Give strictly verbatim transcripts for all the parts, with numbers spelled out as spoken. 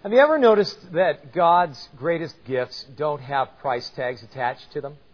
Have you ever noticed that God's greatest gifts don't have price tags attached to them?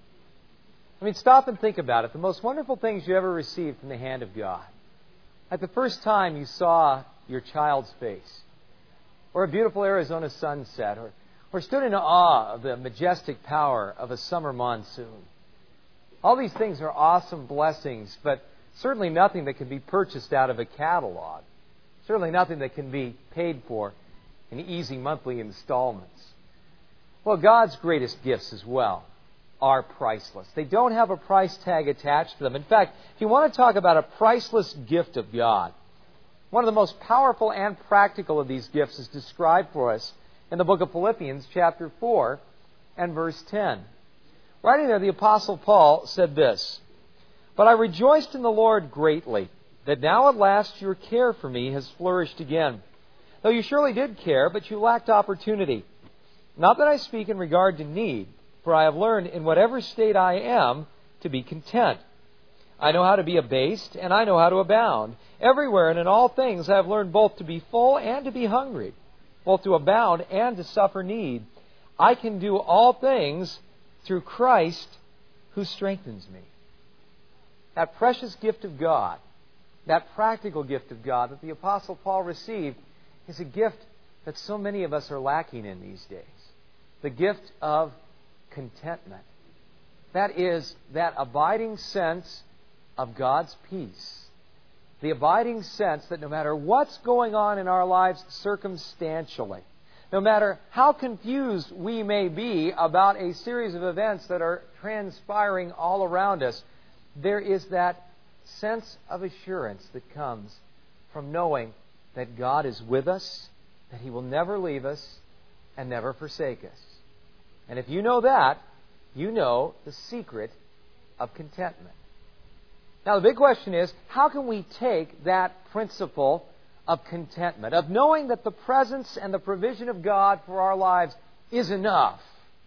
I mean, stop and think about it. The most wonderful things you ever received from the hand of God. Like the first time you saw your child's face, or a beautiful Arizona sunset, or, or stood in awe of the majestic power of a summer monsoon. All these things are awesome blessings, but certainly nothing that can be purchased out of a catalog. Certainly nothing that can be paid for in easy monthly installments. Well, God's greatest gifts as well are priceless. They don't have a price tag attached to them. In fact, if you want to talk about a priceless gift of God, one of the most powerful and practical of these gifts is described for us in the book of Philippians, chapter four and verse ten. Writing there, the Apostle Paul said this, "But I rejoiced in the Lord greatly, that now at last your care for me has flourished again. Though you surely did care, but you lacked opportunity. Not that I speak in regard to need, for I have learned in whatever state I am to be content. I know how to be abased, and I know how to abound. Everywhere and in all things I have learned both to be full and to be hungry, both to abound and to suffer need. I can do all things through Christ who strengthens me." That precious gift of God, that practical gift of God that the Apostle Paul received, is a gift that so many of us are lacking in these days. The gift of contentment. That is, that abiding sense of God's peace. The abiding sense that no matter what's going on in our lives circumstantially, no matter how confused we may be about a series of events that are transpiring all around us, there is that sense of assurance that comes from knowing that God is with us, that He will never leave us and never forsake us. And if you know that, you know the secret of contentment. Now the big question is, how can we take that principle of contentment, of knowing that the presence and the provision of God for our lives is enough,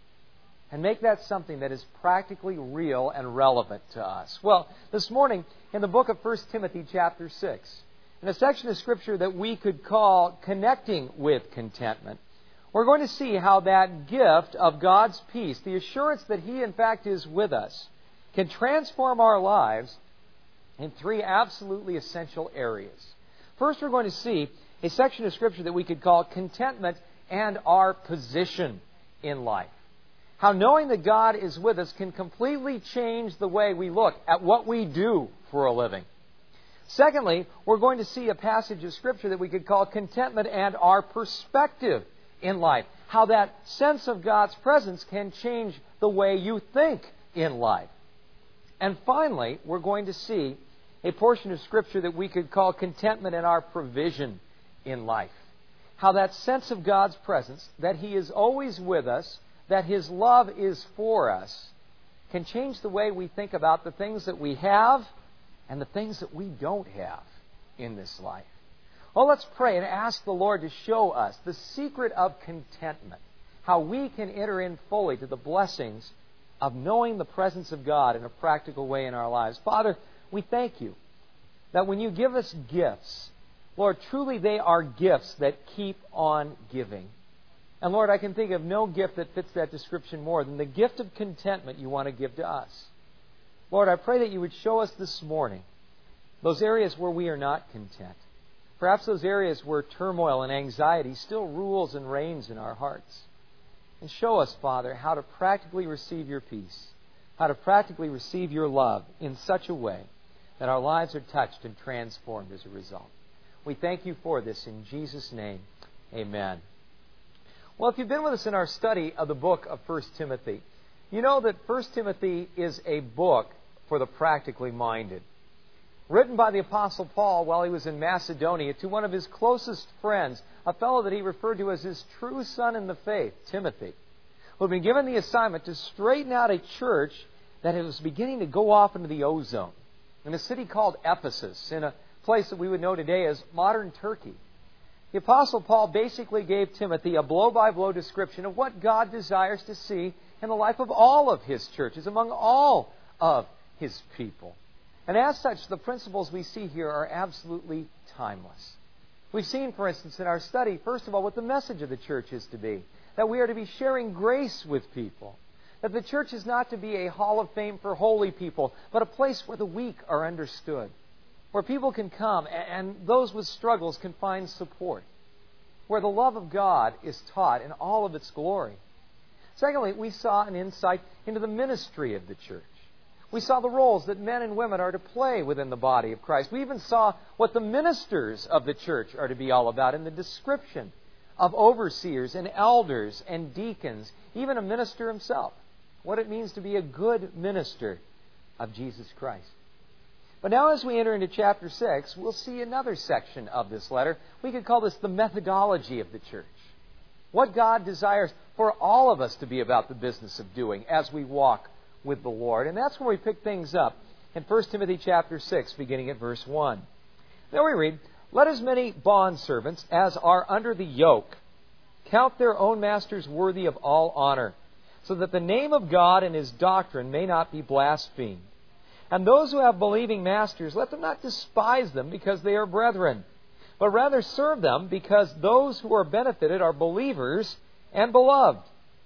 and make that something that is practically real and relevant to us? Well, this morning in the book of First Timothy chapter six, in a section of Scripture that we could call Connecting with Contentment, we're going to see how that gift of God's peace, the assurance that He in fact is with us, can transform our lives in three absolutely essential areas. First, we're going to see a section of Scripture that we could call Contentment and our position in life. How knowing that God is with us can completely change the way we look at what we do for a living. Secondly, we're going to see a passage of Scripture that we could call Contentment and our perspective in life. How that sense of God's presence can change the way you think in life. And finally, we're going to see a portion of Scripture that we could call Contentment and our provision in life. How that sense of God's presence, that He is always with us, that His love is for us, can change the way we think about the things that we have and the things that we don't have in this life. Well, let's pray and ask the Lord to show us the secret of contentment, how we can enter in fully to the blessings of knowing the presence of God in a practical way in our lives. Father, we thank You that when You give us gifts, Lord, truly they are gifts that keep on giving. And Lord, I can think of no gift that fits that description more than the gift of contentment You want to give to us. Lord, I pray that You would show us this morning those areas where we are not content. Perhaps those areas where turmoil and anxiety still rules and reigns in our hearts. And show us, Father, how to practically receive Your peace, how to practically receive Your love in such a way that our lives are touched and transformed as a result. We thank You for this in Jesus' name. Amen. Well, if you've been with us in our study of the book of First Timothy, you know that First Timothy is a book for the practically minded. Written by the Apostle Paul while he was in Macedonia to one of his closest friends, a fellow that he referred to as his true son in the faith, Timothy, who had been given the assignment to straighten out a church that was beginning to go off into the ozone in a city called Ephesus, in a place that we would know today as modern Turkey. The Apostle Paul basically gave Timothy a blow-by-blow description of what God desires to see in the life of all of His churches, among all of His people. And as such, the principles we see here are absolutely timeless. We've seen, for instance, in our study, first of all, what the message of the church is to be. That we are to be sharing grace with people. That the church is not to be a hall of fame for holy people, but a place where the weak are understood. Where people can come and those with struggles can find support. Where the love of God is taught in all of its glory. Secondly, we saw an insight into the ministry of the church. We saw the roles that men and women are to play within the body of Christ. We even saw what the ministers of the church are to be all about in the description of overseers and elders and deacons, even a minister himself. What it means to be a good minister of Jesus Christ. But now as we enter into chapter six, we'll see another section of this letter. We could call this the methodology of the church. What God desires for all of us to be about the business of doing as we walk with the Lord. And that's where we pick things up in First Timothy chapter six, beginning at verse one. There we read, "Let as many bondservants as are under the yoke count their own masters worthy of all honor, so that the name of God and His doctrine may not be blasphemed. And those who have believing masters, let them not despise them because they are brethren, but rather serve them because those who are benefited are believers and beloved.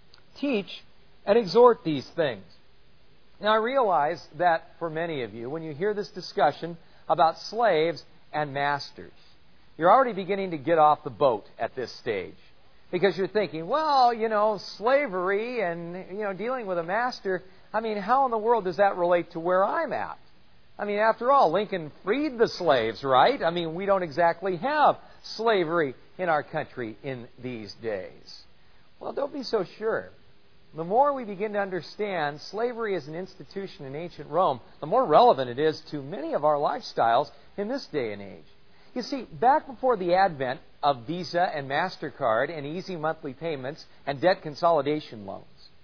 Teach and exhort these things." Now I realize that for many of you, when you hear this discussion about slaves and masters, you're already beginning to get off the boat at this stage. Because you're thinking, well, you know, slavery and, you know, dealing with a master, I mean, how in the world does that relate to where I'm at? I mean, after all, Lincoln freed the slaves, right? I mean, we don't exactly have slavery in our country in these days. Well, don't be so sure. The more we begin to understand slavery as an institution in ancient Rome, the more relevant it is to many of our lifestyles in this day and age. You see, back before the advent of Visa and MasterCard and easy monthly payments and debt consolidation loans,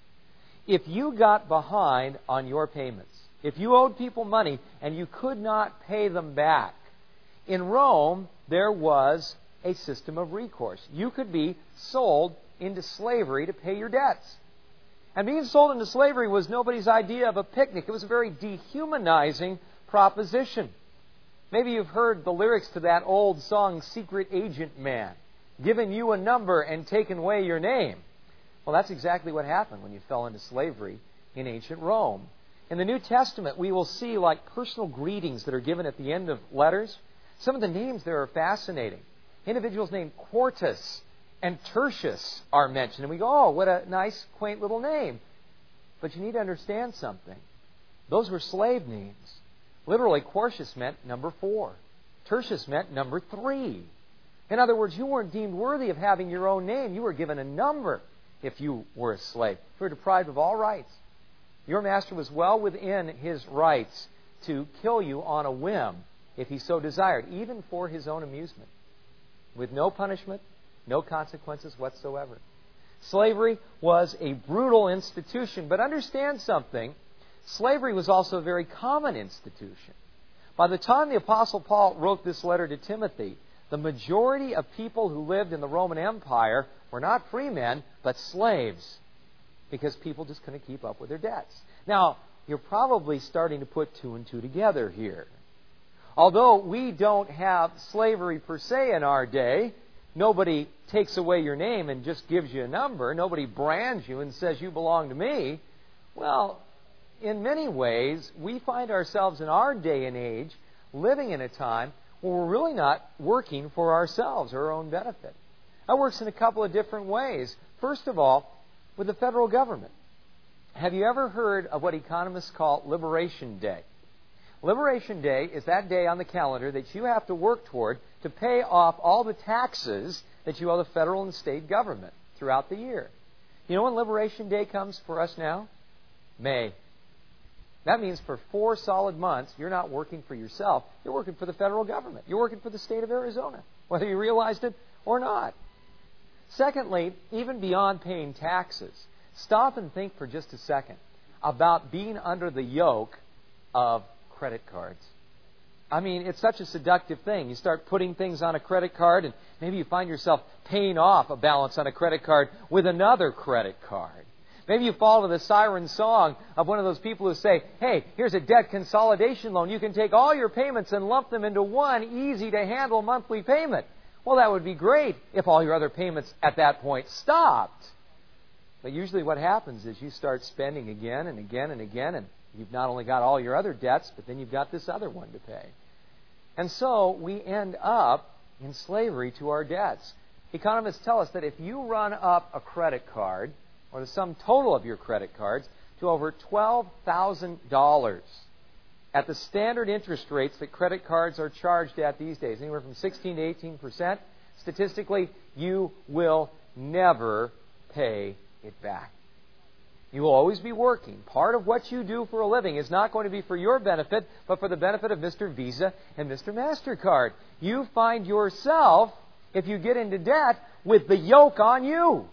if you got behind on your payments, if you owed people money and you could not pay them back, in Rome there was a system of recourse. You could be sold into slavery to pay your debts. And being sold into slavery was nobody's idea of a picnic. It was a very dehumanizing proposition. Maybe you've heard the lyrics to that old song, "Secret Agent Man," "Given you a number and taken away your name." Well, that's exactly what happened when you fell into slavery in ancient Rome. In the New Testament, we will see like personal greetings that are given at the end of letters. Some of the names there are fascinating. Individuals named Quartus and Tertius are mentioned. And we go, oh, what a nice, quaint little name. But you need to understand something. Those were slave names. Literally, Quartus meant number four. Tertius meant number three. In other words, you weren't deemed worthy of having your own name. You were given a number if you were a slave. You were deprived of all rights. Your master was well within his rights to kill you on a whim if he so desired, even for his own amusement, with no punishment, no consequences whatsoever. Slavery was a brutal institution, but understand something. Slavery was also a very common institution. By the time the Apostle Paul wrote this letter to Timothy, the majority of people who lived in the Roman Empire were not free men, but slaves, because people just couldn't keep up with their debts. Now, you're probably starting to put two and two together here. Although we don't have slavery per se in our day, nobody takes away your name and just gives you a number. Nobody brands you and says you belong to me. Well, in many ways, we find ourselves in our day and age living in a time where we're really not working for ourselves or our own benefit. That works in a couple of different ways. First of all, with the federal government. Have you ever heard of what economists call Liberation Day? Liberation Day is that day on the calendar that you have to work toward to pay off all the taxes that you owe the federal and state government throughout the year. You know when Liberation Day comes for us now? May. That means for four solid months, you're not working for yourself. You're working for the federal government. You're working for the state of Arizona, whether you realized it or not. Secondly, even beyond paying taxes, stop and think for just a second about being under the yoke of credit cards. I mean, it's such a seductive thing. You start putting things on a credit card, and maybe you find yourself paying off a balance on a credit card with another credit card. Maybe you fall to the siren song of one of those people who say, hey, here's a debt consolidation loan. You can take all your payments and lump them into one easy-to-handle monthly payment. Well, that would be great if all your other payments at that point stopped. But usually what happens is you start spending again and again and again, and you've not only got all your other debts, but then you've got this other one to pay. And so we end up in slavery to our debts. Economists tell us that if you run up a credit card, or the sum total of your credit cards, to over twelve thousand dollars at the standard interest rates that credit cards are charged at these days, anywhere from sixteen to eighteen percent, statistically, you will never pay it back. You will always be working. Part of what you do for a living is not going to be for your benefit, but for the benefit of Mister Visa and Mister MasterCard. You find yourself, if you get into debt, with the yoke on you.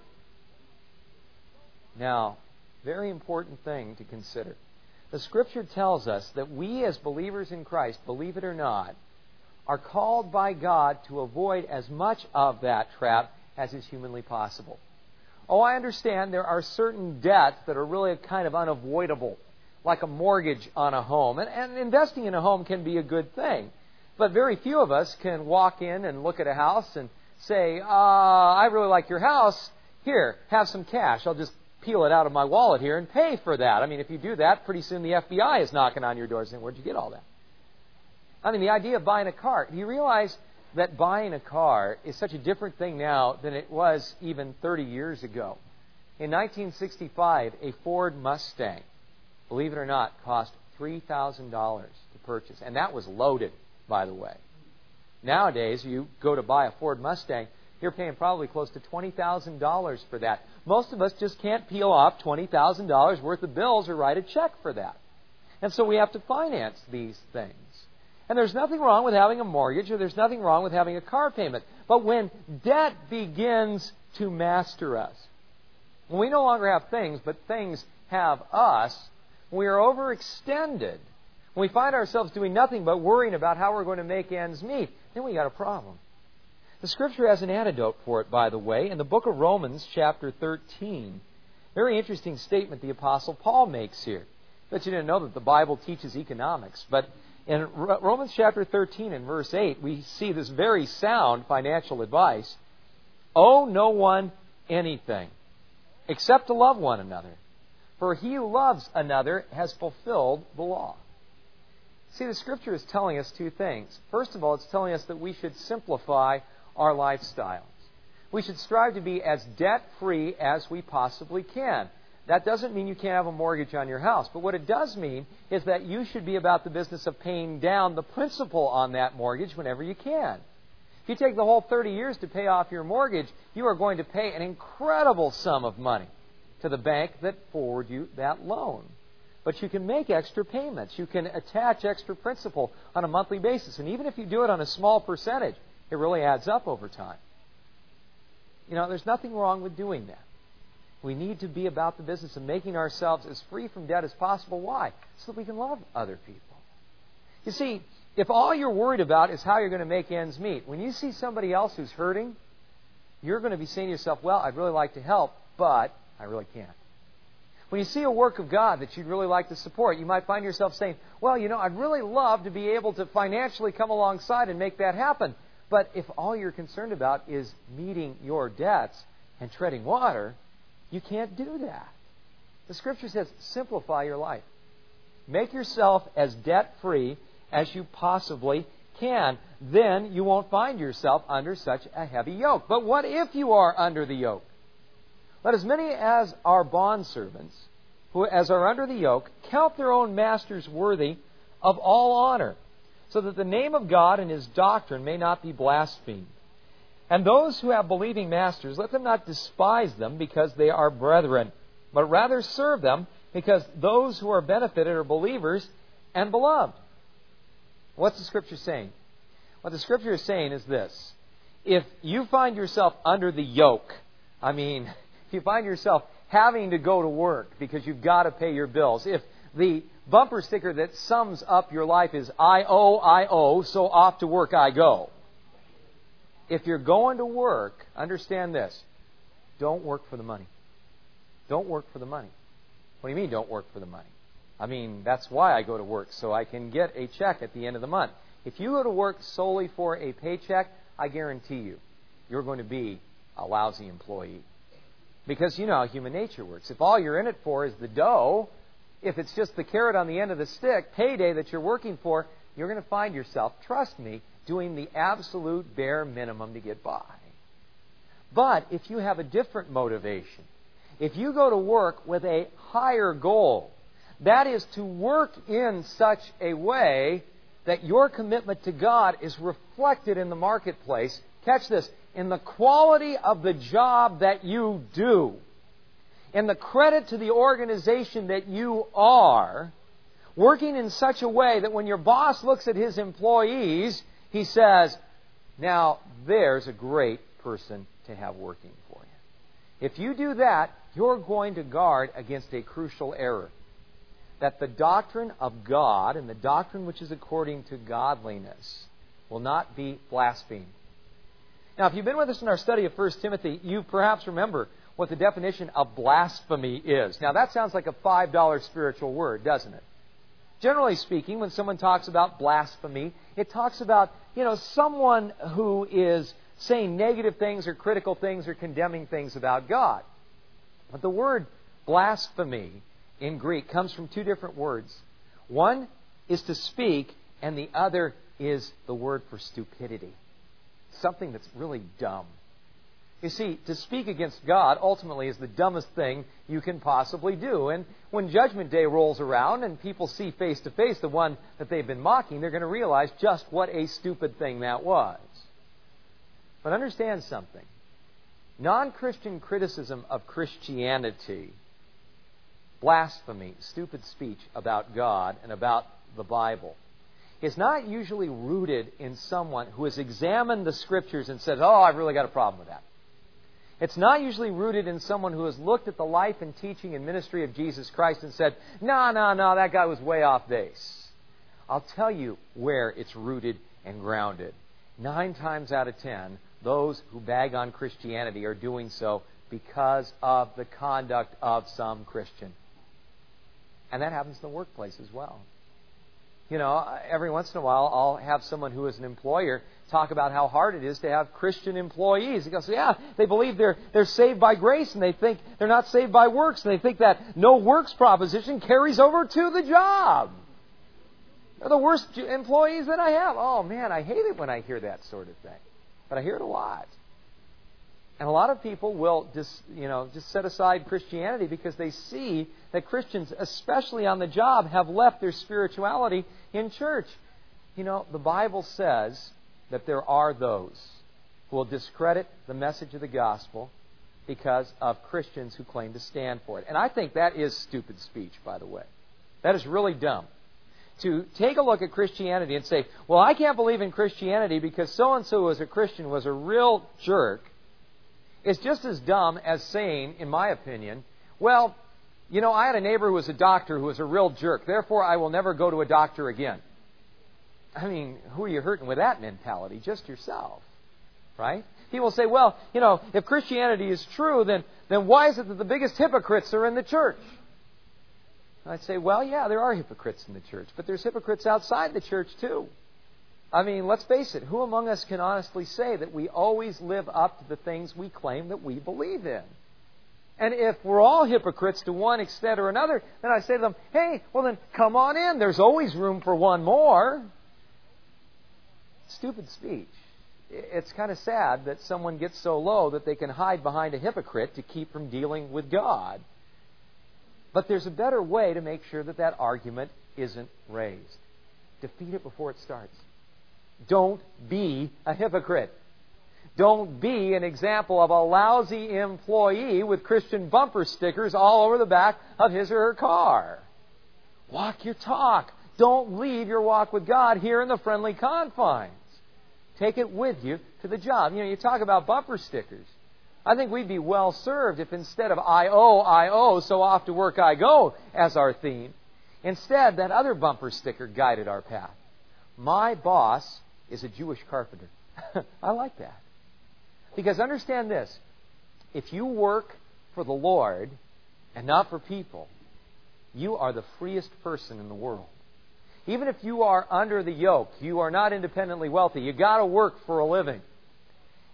Now, very important thing to consider. The Scripture tells us that we as believers in Christ, believe it or not, are called by God to avoid as much of that trap as is humanly possible. Oh, I understand there are certain debts that are really kind of unavoidable, like a mortgage on a home. And, and investing in a home can be a good thing. But very few of us can walk in and look at a house and say, uh, I really like your house. Here, have some cash. I'll just peel it out of my wallet here and pay for that. I mean, if you do that, pretty soon the F B I is knocking on your door saying, where'd you get all that? I mean, the idea of buying a car. Do you realize that buying a car is such a different thing now than it was even thirty years ago? In nineteen sixty-five, a Ford Mustang, believe it or not, cost three thousand dollars to purchase. And that was loaded, by the way. Nowadays, you go to buy a Ford Mustang, you're paying probably close to twenty thousand dollars for that. Most of us just can't peel off twenty thousand dollars worth of bills or write a check for that. And so we have to finance these things. And there's nothing wrong with having a mortgage, or there's nothing wrong with having a car payment. But when debt begins to master us, when we no longer have things, but things have us, when we are overextended, when we find ourselves doing nothing but worrying about how we're going to make ends meet, then we got a problem. The Scripture has an antidote for it, by the way, in the book of Romans, chapter thirteen. Very interesting statement the Apostle Paul makes here. But you didn't know that the Bible teaches economics. But in Romans chapter thirteen and verse eight, we see this very sound financial advice. Owe no one anything, except to love one another. For he who loves another has fulfilled the law. See, the Scripture is telling us two things. First of all, it's telling us that we should simplify our lifestyles. We should strive to be as debt-free as we possibly can. That doesn't mean you can't have a mortgage on your house. But what it does mean is that you should be about the business of paying down the principal on that mortgage whenever you can. If you take the whole thirty years to pay off your mortgage, you are going to pay an incredible sum of money to the bank that forwarded you that loan. But you can make extra payments. You can attach extra principal on a monthly basis. And even if you do it on a small percentage, it really adds up over time. You know, there's nothing wrong with doing that. We need to be about the business of making ourselves as free from debt as possible. Why? So that we can love other people. You see, if all you're worried about is how you're going to make ends meet, when you see somebody else who's hurting, you're going to be saying to yourself, well, I'd really like to help, but I really can't. When you see a work of God that you'd really like to support, you might find yourself saying, well, you know, I'd really love to be able to financially come alongside and make that happen. But if all you're concerned about is meeting your debts and treading water, you can't do that. The Scripture says, simplify your life. Make yourself as debt-free as you possibly can. Then you won't find yourself under such a heavy yoke. But what if you are under the yoke? Let as many as are bondservants, who as are under the yoke, count their own masters worthy of all honor, so that the name of God and His doctrine may not be blasphemed. And those who have believing masters, let them not despise them because they are brethren, but rather serve them because those who are benefited are believers and beloved. What's the Scripture saying? What the Scripture is saying is this. If you find yourself under the yoke, I mean, if you find yourself having to go to work because you've got to pay your bills, if the bumper sticker that sums up your life is I owe, I owe, so off to work I go. If you're going to work, understand this. Don't work for the money. Don't work for the money. What do you mean don't work for the money? I mean, that's why I go to work, so I can get a check at the end of the month. If you go to work solely for a paycheck, I guarantee you, you're going to be a lousy employee. Because you know how human nature works. If all you're in it for is the dough, if it's just the carrot on the end of the stick, payday that you're working for, you're going to find yourself, trust me, doing the absolute bare minimum to get by. But if you have a different motivation, if you go to work with a higher goal, that is to work in such a way that your commitment to God is reflected in the marketplace. Catch this, in the quality of the job that you do, in the credit to the organization that you are, working in such a way that when your boss looks at his employees, he says, now there's a great person to have working for you. If you do that, you're going to guard against a crucial error. That the doctrine of God and the doctrine which is according to godliness will not be blasphemed. Now, if you've been with us in our study of First Timothy, you perhaps remember what the definition of blasphemy is. Now, that sounds like a five dollar spiritual word, doesn't it? Generally speaking, when someone talks about blasphemy, it talks about, you know, someone who is saying negative things or critical things or condemning things about God. But the word blasphemy in Greek comes from two different words. One is to speak, and the other is the word for stupidity. Something that's really dumb. You see, to speak against God ultimately is the dumbest thing you can possibly do. And when Judgment Day rolls around and people see face to face the one that they've been mocking, they're going to realize just what a stupid thing that was. But understand something. Non-Christian criticism of Christianity, blasphemy, stupid speech about God and about the Bible, is not usually rooted in someone who has examined the Scriptures and says, oh, I've really got a problem with that. It's not usually rooted in someone who has looked at the life and teaching and ministry of Jesus Christ and said, no, no, no, that guy was way off base. I'll tell you where it's rooted and grounded. Nine times out of ten, those who bag on Christianity are doing so because of the conduct of some Christian. And that happens in the workplace as well. You know, every once in a while, I'll have someone who is an employer talk about how hard it is to have Christian employees. He goes, yeah, they believe they're they're saved by grace, and they think they're not saved by works, and they think that no works proposition carries over to the job. They're the worst employees that I have. Oh, man, I hate it when I hear that sort of thing. But I hear it a lot. And a lot of people will just, you know, just set aside Christianity because they see that Christians, especially on the job, have left their spirituality in church. You know, the Bible says that there are those who will discredit the message of the gospel because of Christians who claim to stand for it. And I think that is stupid speech, by the way. That is really dumb. To take a look at Christianity and say, well, I can't believe in Christianity because so-and-so who was a Christian was a real jerk, is just as dumb as saying, in my opinion, well, you know, I had a neighbor who was a doctor who was a real jerk, therefore I will never go to a doctor again. I mean, who are you hurting with that mentality? Just yourself, right? People say, well, you know, if Christianity is true, then, then why is it that the biggest hypocrites are in the church? I'd say, well, yeah, there are hypocrites in the church, but there's hypocrites outside the church too. I mean, let's face it, who among us can honestly say that we always live up to the things we claim that we believe in? And if we're all hypocrites to one extent or another, then I say to them, hey, well then come on in. There's always room for one more. Stupid speech. It's kind of sad that someone gets so low that they can hide behind a hypocrite to keep from dealing with God. But there's a better way to make sure that that argument isn't raised. Defeat it before it starts. Don't be a hypocrite. Don't be an example of a lousy employee with Christian bumper stickers all over the back of his or her car. Walk your talk. Don't leave your walk with God here in the friendly confines. Take it with you to the job. You know, you talk about bumper stickers. I think we'd be well served if instead of I owe, I owe, so off to work I go as our theme, instead that other bumper sticker guided our path. My boss is a Jewish carpenter. I like that. Because understand this, if you work for the Lord and not for people, you are the freest person in the world. Even if you are under the yoke, you are not independently wealthy, you got to work for a living.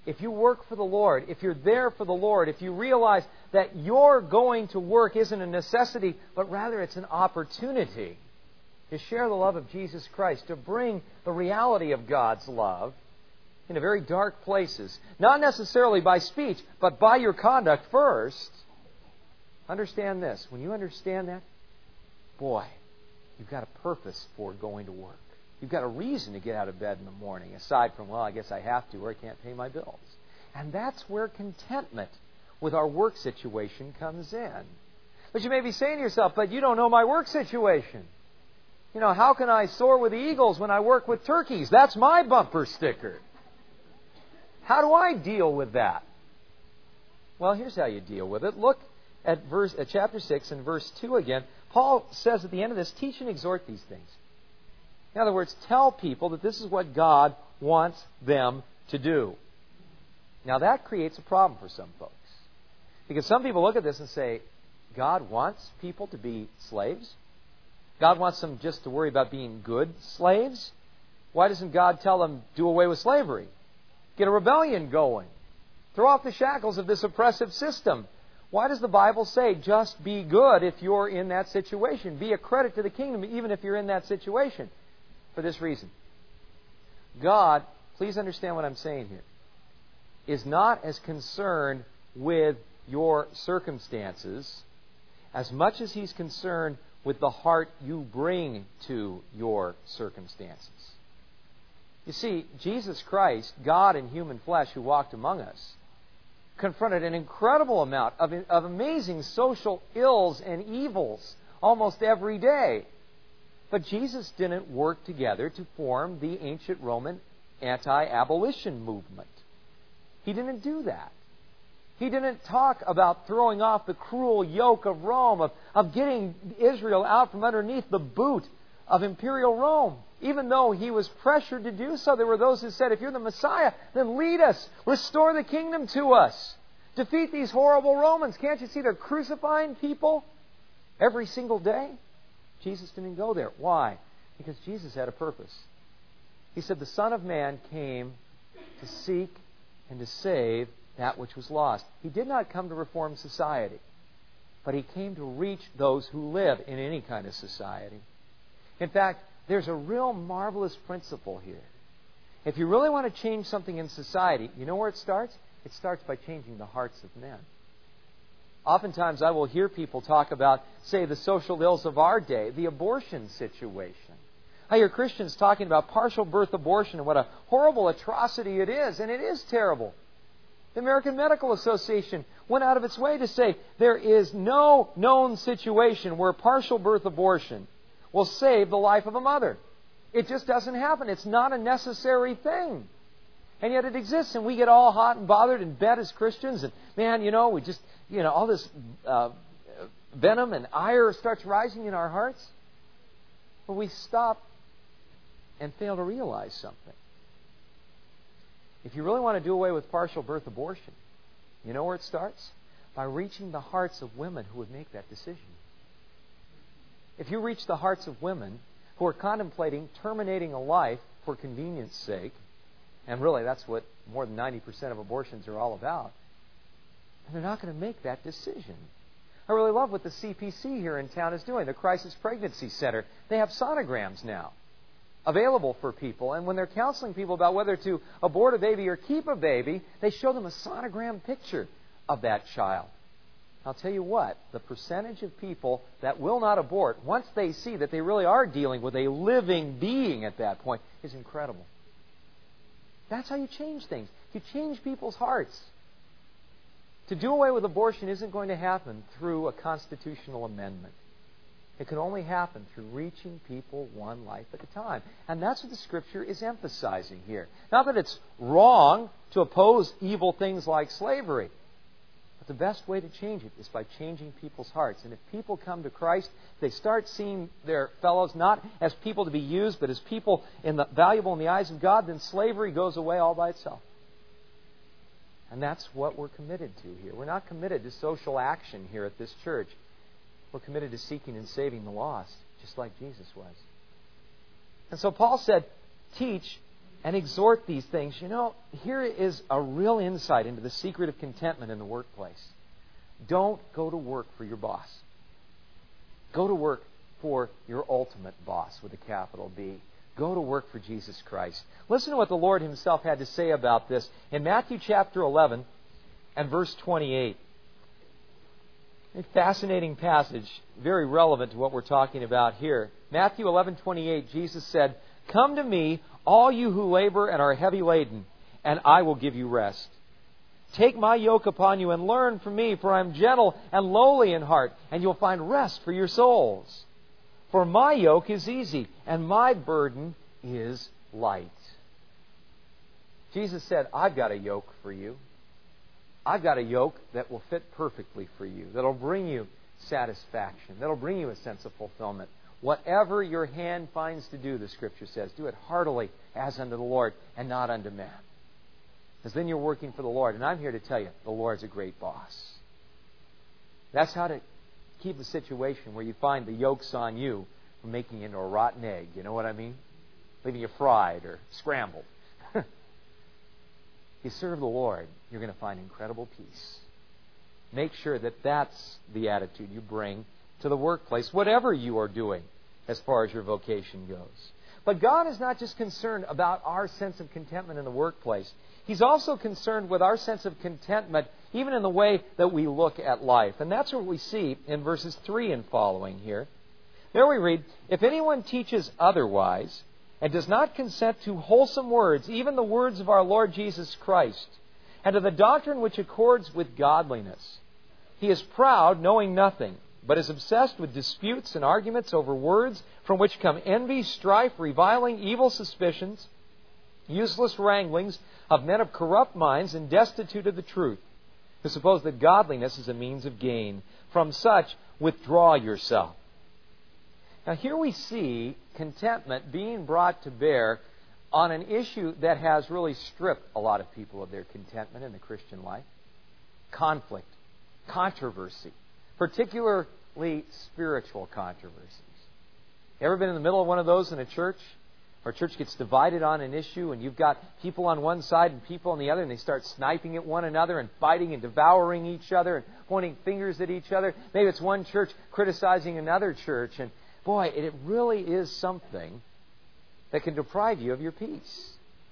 if you work for the Lord, if you're there for the Lord, if you realize that your going to work isn't a necessity, but rather it's an opportunity to share the love of Jesus Christ, to bring the reality of God's love into very dark places, not necessarily by speech, but by your conduct first. Understand this. When you understand that, boy, you've got a purpose for going to work. You've got a reason to get out of bed in the morning, aside from, well, I guess I have to or I can't pay my bills. And that's where contentment with our work situation comes in. But you may be saying to yourself, but you don't know my work situation. You know, how can I soar with the eagles when I work with turkeys? That's my bumper sticker. How do I deal with that? Well, here's how you deal with it. Look at verse, at chapter six and verse two again. Paul says at the end of this, teach and exhort these things. In other words, tell people that this is what God wants them to do. Now that creates a problem for some folks. Because some people look at this and say, God wants people to be slaves? God wants them just to worry about being good slaves? Why doesn't God tell them, do away with slavery? Get a rebellion going. Throw off the shackles of this oppressive system. Why does the Bible say just be good if you're in that situation? Be a credit to the kingdom even if you're in that situation. For this reason. God, please understand what I'm saying here, is not as concerned with your circumstances as much as He's concerned with the heart you bring to your circumstances. You see, Jesus Christ, God in human flesh who walked among us, confronted an incredible amount of, of amazing social ills and evils almost every day. But Jesus didn't work together to form the ancient Roman anti-abolition movement. He didn't do that. He didn't talk about throwing off the cruel yoke of Rome, of, of getting Israel out from underneath the boot of imperial Rome. Even though he was pressured to do so, there were those who said, if you're the Messiah, then lead us. Restore the kingdom to us. Defeat these horrible Romans. Can't you see they're crucifying people every single day? Jesus didn't go there. Why? Because Jesus had a purpose. He said, the Son of Man came to seek and to save that which was lost. He did not come to reform society, but He came to reach those who live in any kind of society. In fact, there's a real marvelous principle here. If you really want to change something in society, you know where it starts? It starts by changing the hearts of men. Oftentimes I will hear people talk about, say, the social ills of our day, the abortion situation. I hear Christians talking about partial birth abortion and what a horrible atrocity it is, and it is terrible. The American Medical Association went out of its way to say there is no known situation where partial birth abortion will save the life of a mother. It just doesn't happen. It's not a necessary thing. And yet it exists, and we get all hot and bothered and bent as Christians, and man, you know, we just, you know, all this uh, venom and ire starts rising in our hearts. But we stop and fail to realize something. If you really want to do away with partial birth abortion, you know where it starts? By reaching the hearts of women who would make that decision. If you reach the hearts of women who are contemplating terminating a life for convenience sake, and really that's what more than ninety percent of abortions are all about, and they're not going to make that decision. I really love what the C P C here in town is doing, the Crisis Pregnancy Center. They have sonograms now available for people, and when they're counseling people about whether to abort a baby or keep a baby, they show them a sonogram picture of that child. I'll tell you what, the percentage of people that will not abort, once they see that they really are dealing with a living being at that point, is incredible. That's how you change things. You change people's hearts. To do away with abortion isn't going to happen through a constitutional amendment. It can only happen through reaching people one life at a time. And that's what the Scripture is emphasizing here. Not that it's wrong to oppose evil things like slavery, but the best way to change it is by changing people's hearts. And if people come to Christ, they start seeing their fellows not as people to be used, but as people in the, valuable in the eyes of God, then slavery goes away all by itself. And that's what we're committed to here. We're not committed to social action here at this church. We're committed to seeking and saving the lost, just like Jesus was. And so Paul said, teach and exhort these things. You know, here is a real insight into the secret of contentment in the workplace. Don't go to work for your boss. Go to work for your ultimate boss with a capital B. Go to work for Jesus Christ. Listen to what the Lord Himself had to say about this in Matthew chapter eleven and verse twenty-eight. A fascinating passage, very relevant to what we're talking about here. Matthew eleven twenty-eight, Jesus said, "Come to me, all you who labor and are heavy laden, and I will give you rest. Take my yoke upon you and learn from me, for I am gentle and lowly in heart, and you'll find rest for your souls. For my yoke is easy, and my burden is light." Jesus said, I've got a yoke for you. I've got a yoke that will fit perfectly for you, that'll bring you satisfaction, that'll bring you a sense of fulfillment. Whatever your hand finds to do, the Scripture says, do it heartily as unto the Lord and not unto man. Because then you're working for the Lord. And I'm here to tell you, the Lord's a great boss. That's how to keep a situation where you find the yoke's on you from making you into a rotten egg. You know what I mean? Leaving you fried or scrambled. You serve the Lord, you're going to find incredible peace. Make sure that that's the attitude you bring to the workplace, whatever you are doing as far as your vocation goes. But God is not just concerned about our sense of contentment in the workplace. He's also concerned with our sense of contentment even in the way that we look at life. And that's what we see in verses three and following here. There we read, "If anyone teaches otherwise and does not consent to wholesome words, even the words of our Lord Jesus Christ, and to the doctrine which accords with godliness, he is proud, knowing nothing, but is obsessed with disputes and arguments over words, from which come envy, strife, reviling, evil suspicions, useless wranglings of men of corrupt minds and destitute of the truth, who suppose that godliness is a means of gain. From such withdraw yourself." Now here we see contentment being brought to bear on an issue that has really stripped a lot of people of their contentment in the Christian life. Conflict, controversy, particularly spiritual controversies. Ever been in the middle of one of those in a church? Or a church gets divided on an issue and you've got people on one side and people on the other, and they start sniping at one another and fighting and devouring each other and pointing fingers at each other. Maybe it's one church criticizing another church, and boy, it really is something that can deprive you of your peace.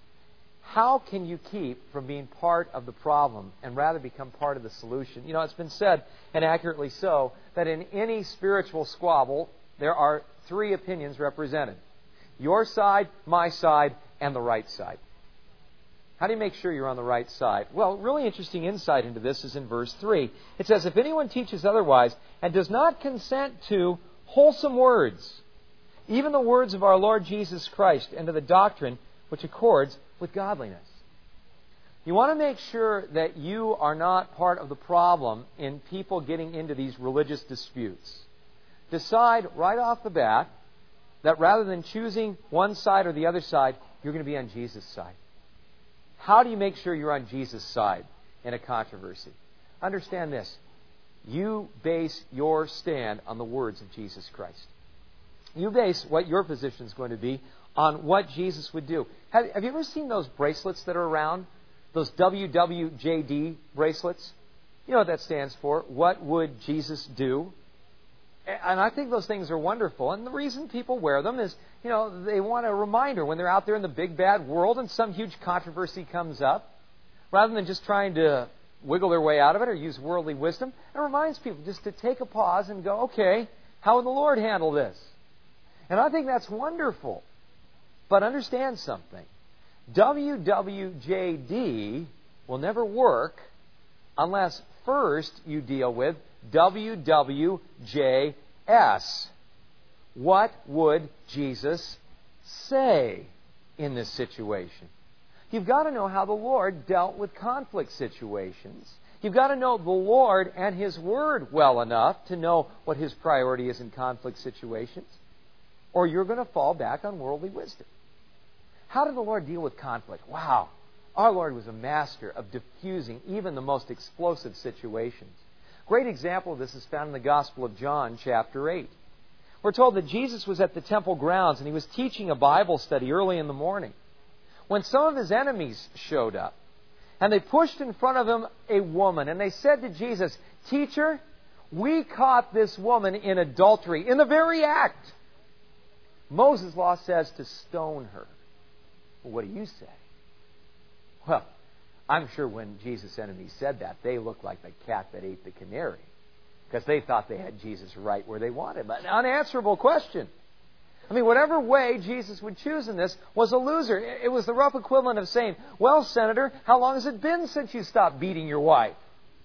How can you keep from being part of the problem and rather become part of the solution? You know, it's been said, and accurately so, that in any spiritual squabble, there are three opinions represented. Your side, my side, and the right side. How do you make sure you're on the right side? Well, really interesting insight into this is in verse three. It says, "If anyone teaches otherwise and does not consent to wholesome words, even the words of our Lord Jesus Christ, and to the doctrine which accords with godliness." You want to make sure that you are not part of the problem in people getting into these religious disputes. Decide right off the bat that rather than choosing one side or the other side, you're going to be on Jesus' side. How do you make sure you're on Jesus' side in a controversy? Understand this. You base your stand on the words of Jesus Christ. You base what your position is going to be on what Jesus would do. Have, have you ever seen those bracelets that are around? Those W W J D bracelets? You know what that stands for. What would Jesus do? And I think those things are wonderful. And the reason people wear them is, you know, they want a reminder when they're out there in the big bad world and some huge controversy comes up. Rather than just trying to wiggle their way out of it or use worldly wisdom, it reminds people just to take a pause and go, okay, how would the Lord handle this? And I think that's wonderful. But understand something. W W J D will never work unless first you deal with W W J S. What would Jesus say in this situation? You've got to know how the Lord dealt with conflict situations. You've got to know the Lord and His Word well enough to know what His priority is in conflict situations, or you're going to fall back on worldly wisdom. How did the Lord deal with conflict? Wow. Our Lord was a master of diffusing even the most explosive situations. Great example of this is found in the Gospel of John, chapter eight. We're told that Jesus was at the temple grounds and He was teaching a Bible study early in the morning. when some of his enemies showed up. And they pushed in front of him a woman. And they said to Jesus, "Teacher, we caught this woman in adultery, in the very act. Moses' law says to stone her. Well, what do you say?" Well, I'm sure when Jesus' enemies said that, they looked like the cat that ate the canary, because they thought they had Jesus right where they wanted him. An unanswerable question. I mean, whatever way Jesus would choose in this was a loser. It was the rough equivalent of saying, "Well, Senator, how long has it been since you stopped beating your wife?"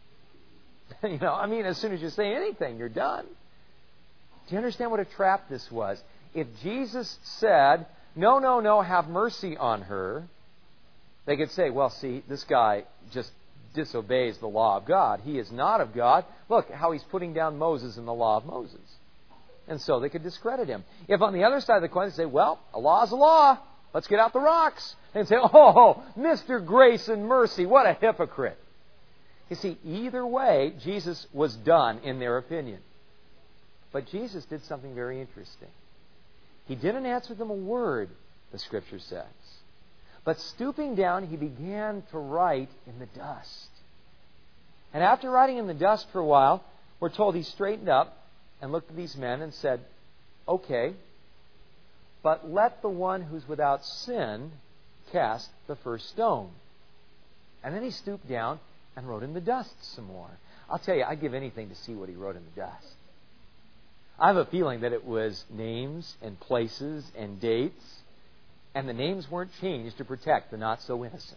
You know, I mean, as soon as you say anything, you're done. Do you understand what a trap this was? If Jesus said, "No, no, no, have mercy on her," they could say, "Well, see, this guy just disobeys the law of God. He is not of God. Look how he's putting down Moses in the law of Moses." And so they could discredit him. If on the other side of the coin they say, "Well, a law is a law. Let's get out the rocks." And say, "Oh, Mister Grace and Mercy, what a hypocrite." You see, either way, Jesus was done in their opinion. But Jesus did something very interesting. He didn't answer them a word, the Scripture says. But stooping down, he began to write in the dust. And after writing in the dust for a while, we're told he straightened up and looked at these men and said, "Okay, but let the one who's without sin cast the first stone." And then he stooped down and wrote in the dust some more. I'll tell you, I'd give anything to see what he wrote in the dust. I have a feeling that it was names and places and dates, and the names weren't changed to protect the not-so-innocent.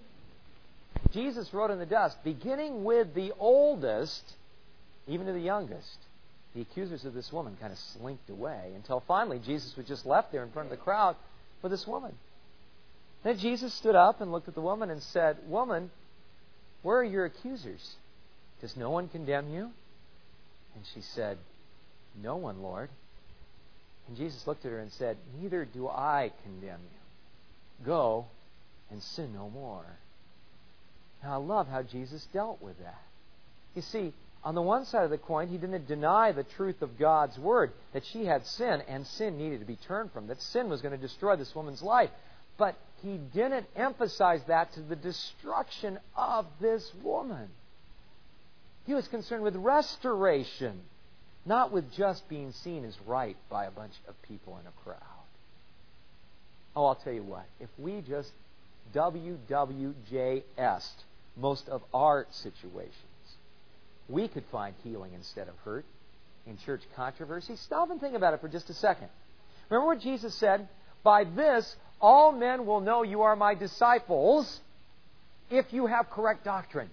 Jesus wrote in the dust, beginning with the oldest, even to the youngest. The accusers of this woman kind of slinked away until finally Jesus was just left there in front of the crowd for this woman. Then Jesus stood up and looked at the woman and said, "Woman, where are your accusers? Does no one condemn you?" And she said, "No one, Lord." And Jesus looked at her and said, "Neither do I condemn you. Go and sin no more." Now, I love how Jesus dealt with that. You see, on the one side of the coin, he didn't deny the truth of God's Word, that she had sin and sin needed to be turned from, that sin was going to destroy this woman's life. But he didn't emphasize that to the destruction of this woman. He was concerned with restoration, not with just being seen as right by a bunch of people in a crowd. Oh, I'll tell you what, if we just W W J S'd most of our situations, we could find healing instead of hurt in church controversy. Stop and think about it for just a second. Remember what Jesus said? "By this, all men will know you are my disciples if you have correct doctrine."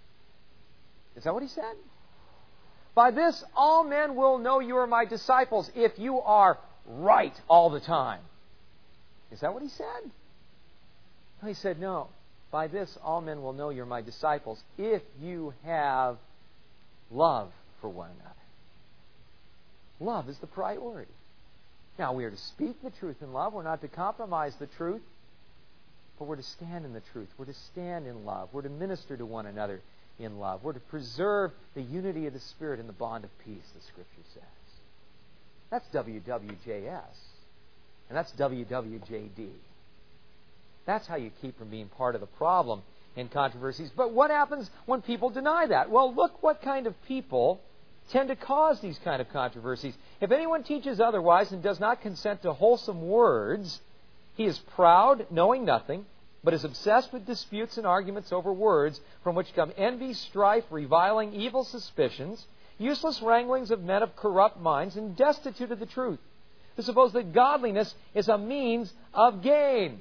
Is that what he said? "By this, all men will know you are my disciples if you are right all the time." Is that what he said? No, he said, "No. By this, all men will know you're my disciples if you have love for one another." Love is the priority. Now, we are to speak the truth in love. We're not to compromise the truth. But we're to stand in the truth. We're to stand in love. We're to minister to one another in love. We're to preserve the unity of the Spirit in the bond of peace, the Scripture says. That's W W J S. And that's W W J D. That's how you keep from being part of the problem in controversies. But what happens when people deny that? Well, look what kind of people tend to cause these kind of controversies. If anyone teaches otherwise and does not consent to wholesome words, he is proud, knowing nothing, but is obsessed with disputes and arguments over words, from which come envy, strife, reviling, evil suspicions, useless wranglings of men of corrupt minds, and destitute of the truth, who suppose that godliness is a means of gain.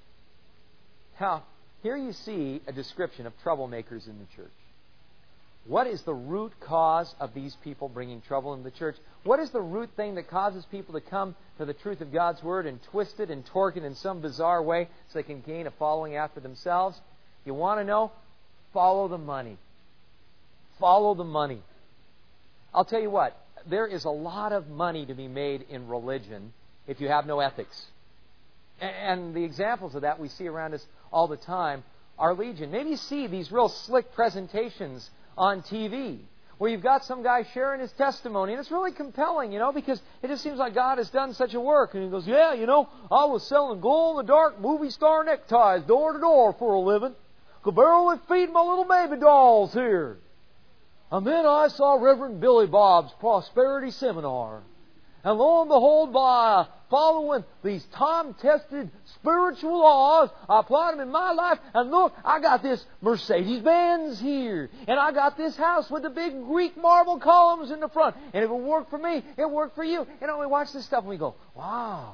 Now, here you see a description of troublemakers in the church. What is the root cause of these people bringing trouble in the church? What is the root thing that causes people to come to the truth of God's Word and twist it and torque it in some bizarre way so they can gain a following after themselves? You want to know? Follow the money. Follow the money. I'll tell you what, there is a lot of money to be made in religion if you have no ethics. And the examples of that we see around us all the time are legion. Maybe you see these real slick presentations on T V where you've got some guy sharing his testimony, and it's really compelling, you know, because it just seems like God has done such a work. And he goes, yeah, you know, I was selling glow-in-the-dark movie star neckties door to door for a living. Could barely feed my little baby dolls here. And then I saw Reverend Billy Bob's Prosperity Seminar. And lo and behold, by following these time-tested spiritual laws, I applied them in my life, and look, I got this Mercedes-Benz here. And I got this house with the big Greek marble columns in the front. And if it worked for me, it worked for you. You know, we watch this stuff and we go, wow,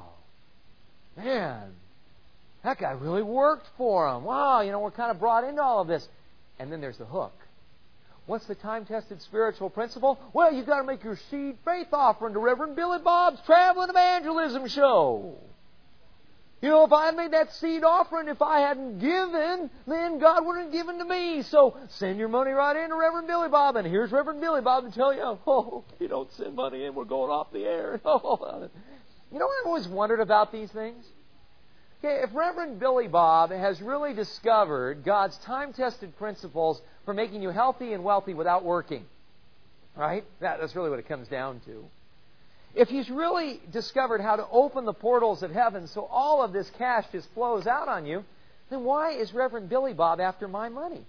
man, that guy really worked for him. Wow, you know, we're kind of brought into all of this. And then there's the hook. What's the time-tested spiritual principle? Well, you've got to make your seed faith offering to Reverend Billy Bob's Traveling Evangelism Show. You know, if I had made that seed offering, if I hadn't given, then God wouldn't have given to me. So send your money right in to Reverend Billy Bob, and here's Reverend Billy Bob to tell you, oh, if you don't send money in, we're going off the air. You know what I've always wondered about these things? Okay, if Reverend Billy Bob has really discovered God's time-tested principles for making you healthy and wealthy without working, right? That, that's really what it comes down to. If he's really discovered how to open the portals of heaven so all of this cash just flows out on you, then why is Reverend Billy Bob after my money?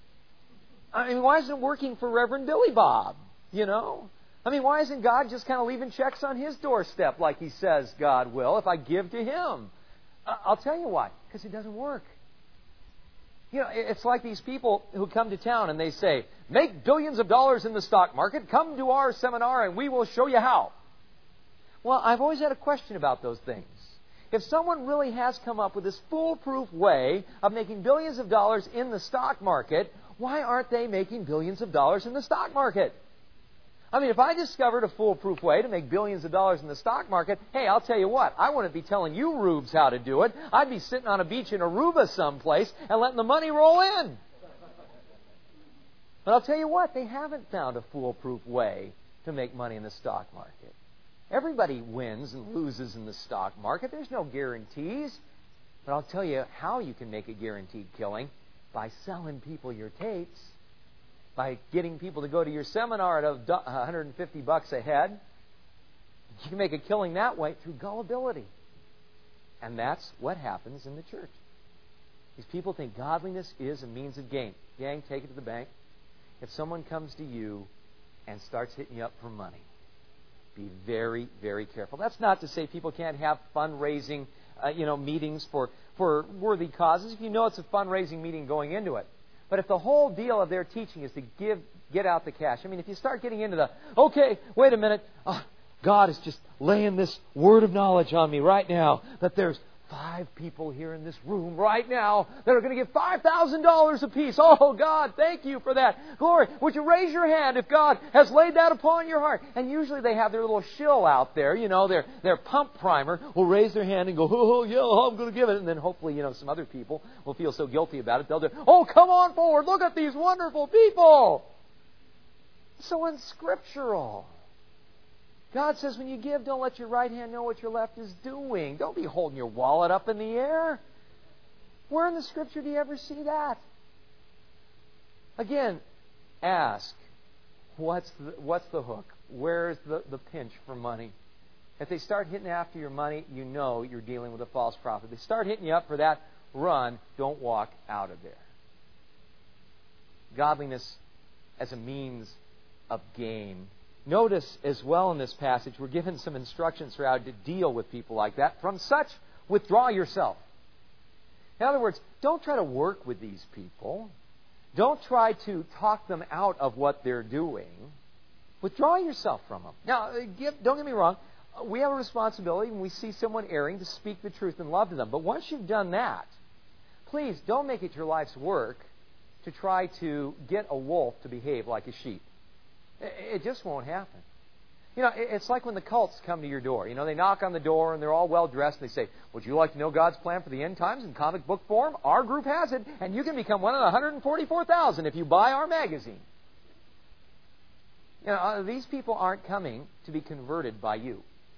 I mean, why isn't it working for Reverend Billy Bob? You know? I mean, why isn't God just kind of leaving checks on his doorstep like he says God will if I give to him? I'll tell you why. Because it doesn't work. You know, it's like these people who come to town and they say, make billions of dollars in the stock market, come to our seminar and we will show you how. Well, I've always had a question about those things. If someone really has come up with this foolproof way of making billions of dollars in the stock market, why aren't they making billions of dollars in the stock market? I mean, if I discovered a foolproof way to make billions of dollars in the stock market, hey, I'll tell you what, I wouldn't be telling you rubes how to do it. I'd be sitting on a beach in Aruba someplace and letting the money roll in. But I'll tell you what, they haven't found a foolproof way to make money in the stock market. Everybody wins and loses in the stock market. There's no guarantees. But I'll tell you how you can make a guaranteed killing: by selling people your tapes. By getting people to go to your seminar at one hundred fifty bucks a head. You can make a killing that way through gullibility. And that's what happens in the church. These people think godliness is a means of gain. Gang, take it to the bank. If someone comes to you and starts hitting you up for money, be very, very careful. That's not to say people can't have fundraising uh, you know, meetings for, for worthy causes. If you know it's a fundraising meeting going into it. But if the whole deal of their teaching is to give, get out the cash, I mean, if you start getting into the, okay, wait a minute, oh, God is just laying this word of knowledge on me right now that there's five people here in this room right now that are going to give five thousand dollars apiece. Oh, God, thank you for that. Glory. Would you raise your hand if God has laid that upon your heart? And usually they have their little shill out there, you know, their, their pump primer will raise their hand and go, oh, yeah, I'm going to give it. And then hopefully, you know, some other people will feel so guilty about it. They'll do, oh, come on forward. Look at these wonderful people. So unscriptural. God says when you give, don't let your right hand know what your left is doing. Don't be holding your wallet up in the air. Where in the Scripture do you ever see that? Again, ask, what's the, what's the hook? Where's the, the pinch for money? If they start hitting after your money, you know you're dealing with a false prophet. If they start hitting you up for that, run. Don't walk out of there. Godliness as a means of gain. Notice as well in this passage, we're given some instructions for how to deal with people like that. From such, withdraw yourself. In other words, don't try to work with these people. Don't try to talk them out of what they're doing. Withdraw yourself from them. Now, give, don't get me wrong. We have a responsibility when we see someone erring to speak the truth and love to them. But once you've done that, please don't make it your life's work to try to get a wolf to behave like a sheep. It just won't happen. You know, it's like when the cults come to your door. You know, they knock on the door and they're all well dressed and they say, would you like to know God's plan for the end times in comic book form? Our group has it, and you can become one of the one hundred forty-four thousand if you buy our magazine. You know, these people aren't coming to be converted by you.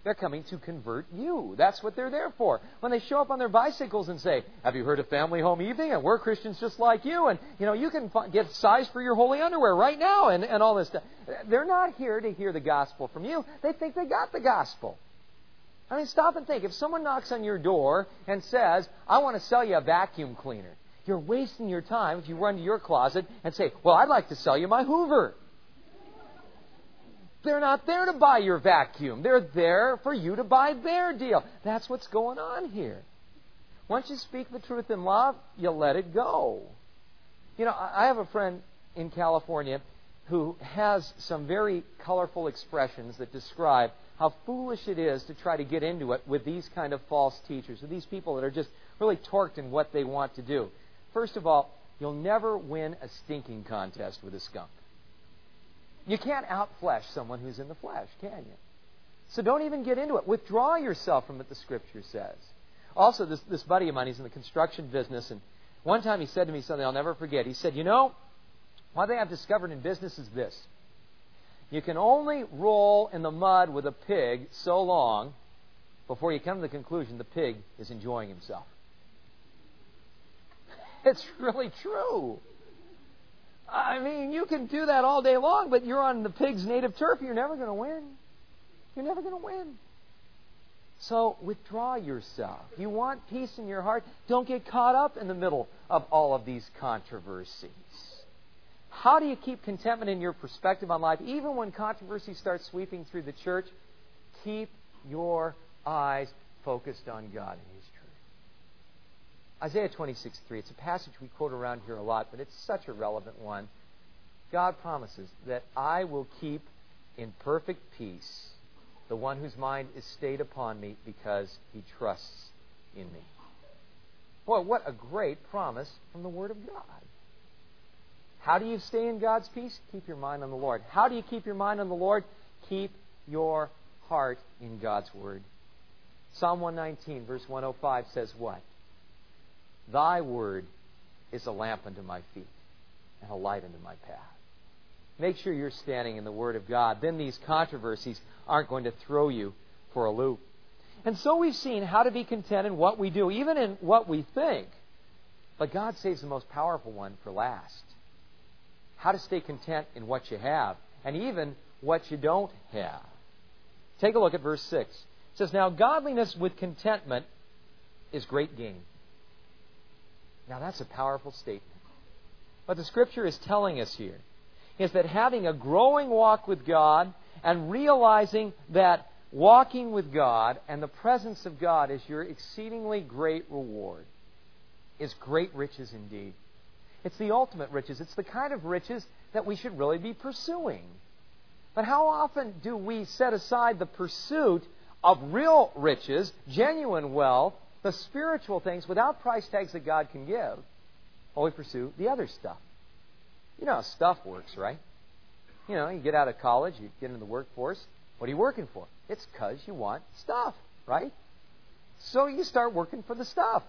They're coming to convert you. That's what they're there for. When they show up on their bicycles and say, have you heard of Family Home Evening? And we're Christians just like you. And, you know, you can get size for your holy underwear right now and, and all this stuff. They're not here to hear the gospel from you. They think they got the gospel. I mean, stop and think. If someone knocks on your door and says, I want to sell you a vacuum cleaner, you're wasting your time if you run to your closet and say, well, I'd like to sell you my Hoover. They're not there to buy your vacuum. They're there for you to buy their deal. That's what's going on here. Once you speak the truth in love, you let it go. You know, I have a friend in California who has some very colorful expressions that describe how foolish it is to try to get into it with these kind of false teachers, with these people that are just really torqued in what they want to do. First of all, you'll never win a stinking contest with a skunk. You can't outflesh someone who's in the flesh, can you? So don't even get into it. Withdraw yourself from what the Scripture says. Also, this, this buddy of mine, he's in the construction business, and one time he said to me something I'll never forget. He said, you know, one thing I've discovered in business is this. You can only roll in the mud with a pig so long before you come to the conclusion the pig is enjoying himself. It's really true. I mean, you can do that all day long, but you're on the pig's native turf. You're never going to win. You're never going to win. So withdraw yourself. You want peace in your heart. Don't get caught up in the middle of all of these controversies. How do you keep contentment in your perspective on life? Even when controversy starts sweeping through the church, keep your eyes focused on God and His truth. Isaiah twenty-six three, it's a passage we quote around here a lot, but it's such a relevant one. God promises that I will keep in perfect peace the one whose mind is stayed upon me because he trusts in me. Boy, what a great promise from the Word of God. How do you stay in God's peace? Keep your mind on the Lord. How do you keep your mind on the Lord? Keep your heart in God's Word. Psalm one nineteen, verse one oh five says what? Thy word is a lamp unto my feet and a light unto my path. Make sure you're standing in the Word of God. Then these controversies aren't going to throw you for a loop. And so we've seen how to be content in what we do, even in what we think. But God saves the most powerful one for last. How to stay content in what you have, and even what you don't have. Take a look at verse six. It says, now godliness with contentment is great gain. Now that's a powerful statement. What the Scripture is telling us here is that having a growing walk with God and realizing that walking with God and the presence of God is your exceedingly great reward is great riches indeed. It's the ultimate riches. It's the kind of riches that we should really be pursuing. But how often do we set aside the pursuit of real riches, genuine wealth, the spiritual things without price tags that God can give, while we pursue the other stuff? You know how stuff works, right? You know, you get out of college, you get into the workforce. What are you working for? It's because you want stuff, right? So you start working for the stuff.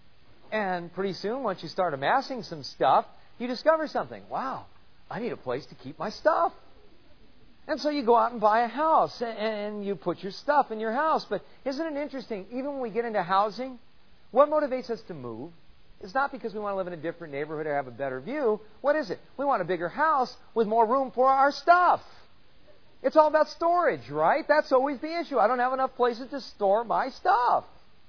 And pretty soon, once you start amassing some stuff, you discover something. Wow, I need a place to keep my stuff. And so you go out and buy a house, and you put your stuff in your house. But isn't it interesting, even when we get into housing, what motivates us to move? It's not because we want to live in a different neighborhood or have a better view. What is it? We want a bigger house with more room for our stuff. It's all about storage, right? That's always the issue. I don't have enough places to store my stuff.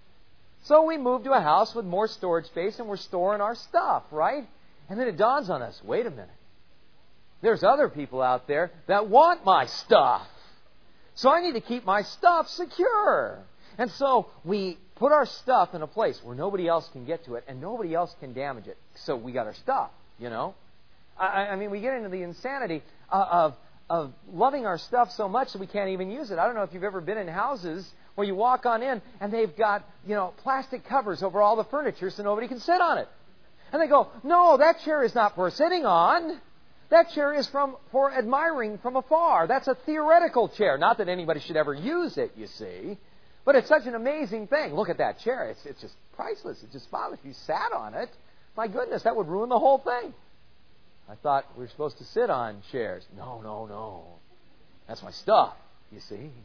So we move to a house with more storage space, and we're storing our stuff, right? And then it dawns on us, wait a minute. There's other people out there that want my stuff. So I need to keep my stuff secure. And so we put our stuff in a place where nobody else can get to it and nobody else can damage it. So we got our stuff, you know. I, I mean, we get into the insanity of, of loving our stuff so much that we can't even use it. I don't know if you've ever been in houses where you walk on in and they've got, you know, plastic covers over all the furniture so nobody can sit on it. And they go, no, that chair is not for sitting on. That chair is from for admiring from afar. That's a theoretical chair. Not that anybody should ever use it, you see. But it's such an amazing thing. Look at that chair. It's, it's just priceless. It's just fabulous. If you sat on it, my goodness, that would ruin the whole thing. I thought we were supposed to sit on chairs. No, no, no. That's my stuff, you see.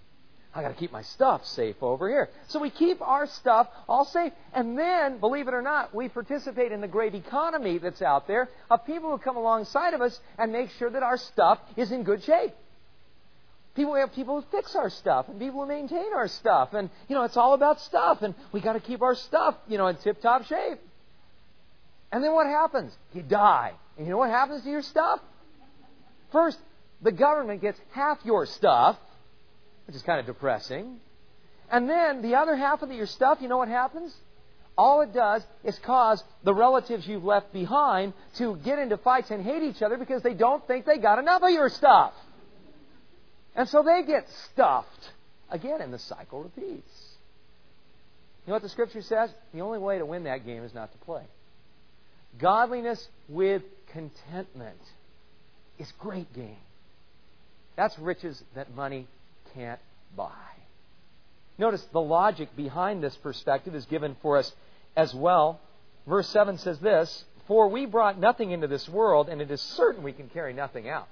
I got to keep my stuff safe over here. So we keep our stuff all safe. And then, believe it or not, we participate in the great economy that's out there of people who come alongside of us and make sure that our stuff is in good shape. People, we have people who fix our stuff and people who maintain our stuff. And, you know, it's all about stuff. And we got to keep our stuff, you know, in tip-top shape. And then what happens? You die. And you know what happens to your stuff? First, the government gets half your stuff, which is kind of depressing. And then the other half of your stuff, you know what happens? All it does is cause the relatives you've left behind to get into fights and hate each other because they don't think they got enough of your stuff. And so they get stuffed. Again, and the cycle repeats. You know what the Scripture says? The only way to win that game is not to play. Godliness with contentment is great gain. That's riches that money can't buy. Notice the logic behind this perspective is given for us as well. Verse seven says this, "For we brought nothing into this world, and it is certain we can carry nothing out."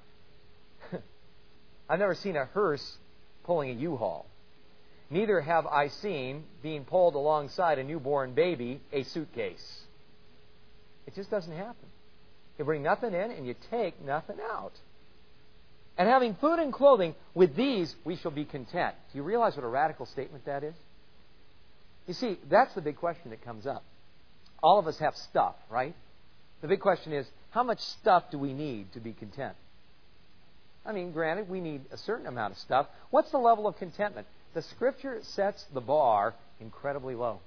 I've never seen a hearse pulling a U-Haul. Neither have I seen, being pulled alongside a newborn baby, a suitcase. It just doesn't happen. You bring nothing in and you take nothing out. And having food and clothing, with these we shall be content. Do you realize what a radical statement that is? You see, that's the big question that comes up. All of us have stuff, right? The big question is, how much stuff do we need to be content? I mean, granted, we need a certain amount of stuff. What's the level of contentment? The Scripture sets the bar incredibly low.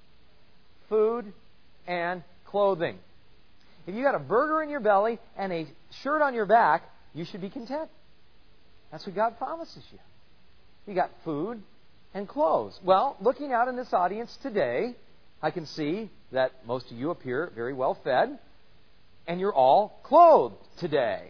Food and clothing. If you got a burger in your belly and a shirt on your back, you should be content. That's what God promises you. You got food and clothes. Well, looking out in this audience today, I can see that most of you appear very well fed, and you're all clothed today.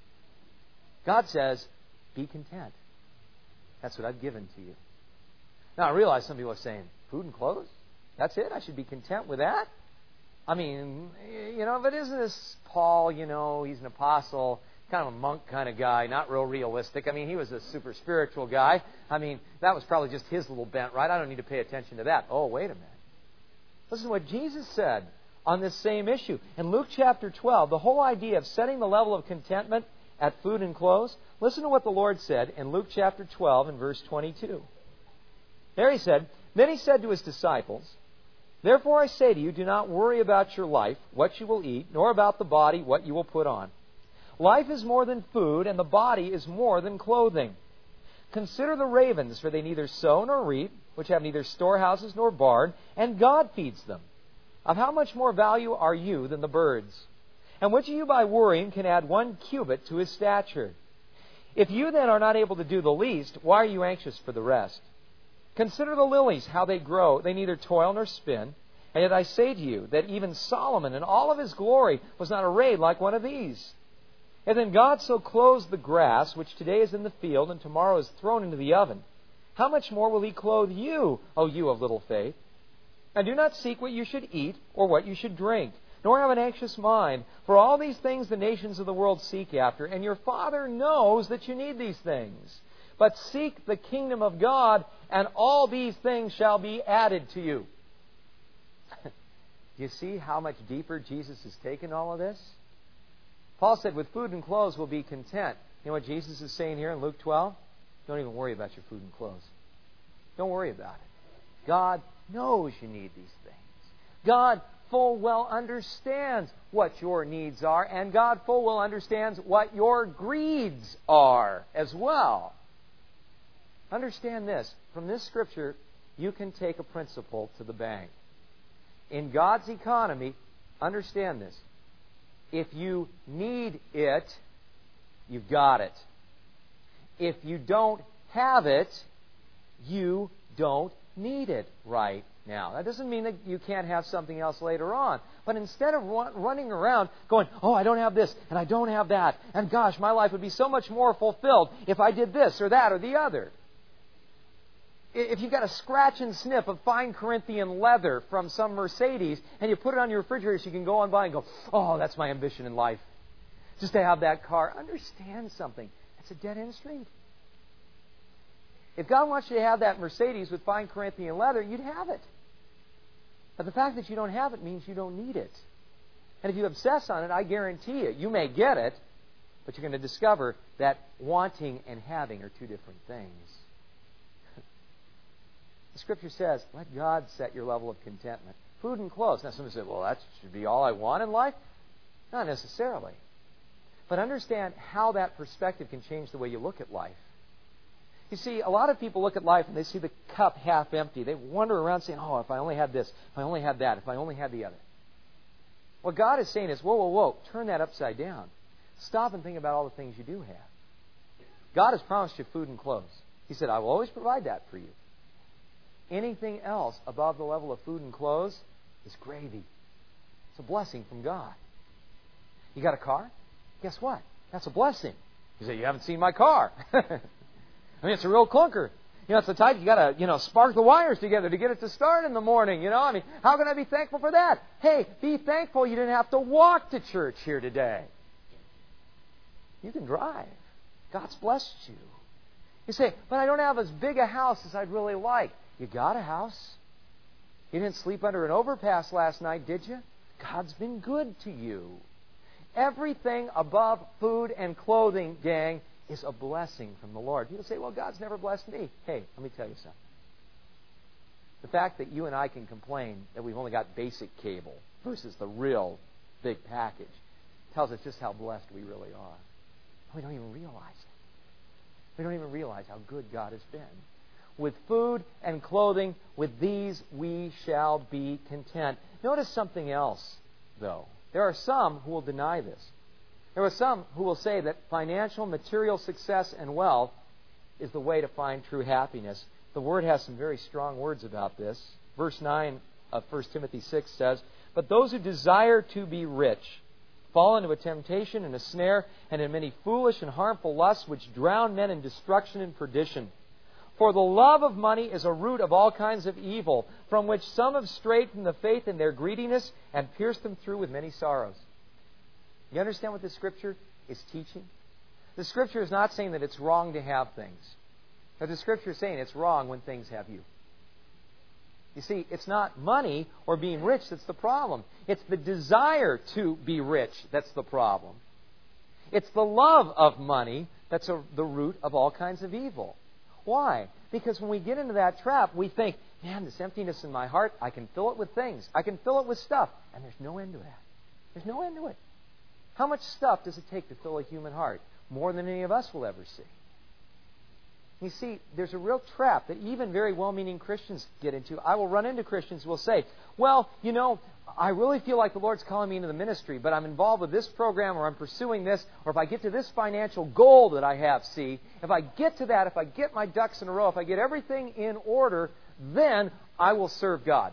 God says, be content. That's what I've given to you. Now, I realize some people are saying, food and clothes? That's it? I should be content with that? I mean, you know, but isn't this Paul, you know, he's an apostle, kind of a monk kind of guy, not real realistic. I mean, he was a super spiritual guy. I mean, that was probably just his little bent, right? I don't need to pay attention to that. Oh, wait a minute. Listen to what Jesus said on this same issue. In Luke chapter twelve, the whole idea of setting the level of contentment at food and clothes, listen to what the Lord said in Luke chapter twelve and verse twenty-two. There he said, "Then he said to his disciples, 'Therefore I say to you, do not worry about your life, what you will eat, nor about the body, what you will put on. Life is more than food, and the body is more than clothing. Consider the ravens, for they neither sow nor reap, which have neither storehouses nor barn, and God feeds them. Of how much more value are you than the birds? And which of you by worrying can add one cubit to his stature? If you then are not able to do the least, why are you anxious for the rest? Consider the lilies, how they grow. They neither toil nor spin. And yet I say to you that even Solomon in all of his glory was not arrayed like one of these. And then God so clothes the grass, which today is in the field and tomorrow is thrown into the oven. How much more will he clothe you, O you of little faith? And do not seek what you should eat or what you should drink, nor have an anxious mind. For all these things the nations of the world seek after, and your Father knows that you need these things. But seek the kingdom of God, and all these things shall be added to you.'" Do you see how much deeper Jesus has taken all of this? Paul said, with food and clothes we'll be content. You know what Jesus is saying here in Luke twelve? Don't even worry about your food and clothes. Don't worry about it. God knows you need these things. God full well understands what your needs are, and God full well understands what your greeds are as well. Understand this. From this Scripture, you can take a principle to the bank. In God's economy, understand this. If you need it, you've got it. If you don't have it, you don't need it right now. That doesn't mean that you can't have something else later on. But instead of running around going, oh, I don't have this, and I don't have that, and gosh, my life would be so much more fulfilled if I did this or that or the other. If you've got a scratch and sniff of fine Corinthian leather from some Mercedes, and you put it on your refrigerator so you can go on by and go, oh, that's my ambition in life, just to have that car. Understand something. It's a dead-end street. If God wants you to have that Mercedes with fine Corinthian leather, you'd have it. But the fact that you don't have it means you don't need it. And if you obsess on it, I guarantee you, you may get it, but you're going to discover that wanting and having are two different things. The Scripture says, let God set your level of contentment. Food and clothes. Now, somebody says, well, that should be all I want in life. Not necessarily. But understand how that perspective can change the way you look at life. You see, a lot of people look at life and they see the cup half empty. They wander around saying, oh, if I only had this, if I only had that, if I only had the other. What God is saying is, whoa, whoa, whoa, turn that upside down. Stop and think about all the things you do have. God has promised you food and clothes. He said, I will always provide that for you. Anything else above the level of food and clothes is gravy. It's a blessing from God. You got a car? Guess what? That's a blessing. You say, you haven't seen my car. I mean, it's a real clunker. You know, it's the type you got to, you know, spark the wires together to get it to start in the morning. You know, I mean, how can I be thankful for that? Hey, be thankful you didn't have to walk to church here today. You can drive. God's blessed you. You say, but I don't have as big a house as I'd really like. You got a house. You didn't sleep under an overpass last night, did you? God's been good to you. Everything above food and clothing, gang, is a blessing from the Lord. People say, well, God's never blessed me. Hey, let me tell you something. The fact that you and I can complain that we've only got basic cable versus the real big package tells us just how blessed we really are. We don't even realize it. We don't even realize how good God has been. With food and clothing, with these we shall be content. Notice something else, though. There are some who will deny this. There are some who will say that financial, material success and wealth is the way to find true happiness. The Word has some very strong words about this. Verse nine of First Timothy six says, but those who desire to be rich fall into a temptation and a snare and in many foolish and harmful lusts which drown men in destruction and perdition. For the love of money is a root of all kinds of evil, from which some have strayed from the faith in their greediness and pierced them through with many sorrows. You understand what this Scripture is teaching? The Scripture is not saying that it's wrong to have things. But the Scripture is saying it's wrong when things have you. You see, it's not money or being rich that's the problem. It's the desire to be rich that's the problem. It's the love of money that's a, the root of all kinds of evil. Why? Because when we get into that trap, we think, man, this emptiness in my heart, I can fill it with things. I can fill it with stuff. And there's no end to that. There's no end to it. How much stuff does it take to fill a human heart? More than any of us will ever see. You see, there's a real trap that even very well-meaning Christians get into. I will run into Christians who will say, well, you know, I really feel like the Lord's calling me into the ministry, but I'm involved with this program or I'm pursuing this, or if I get to this financial goal that I have, see, if I get to that, if I get my ducks in a row, if I get everything in order, then I will serve God.